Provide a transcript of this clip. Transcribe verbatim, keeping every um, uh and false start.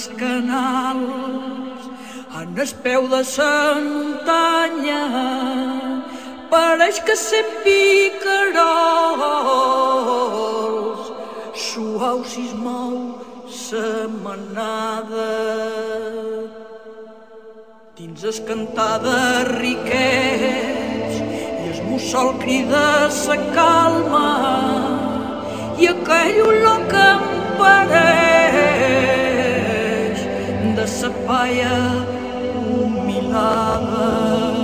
els canals, en el peu de la muntanya, pareix que sent picarols, suau si es mou sa manada. Dins es cantar de riquets i es mussol crida sa calma i aquell olor que em pareix de sa paia humilada.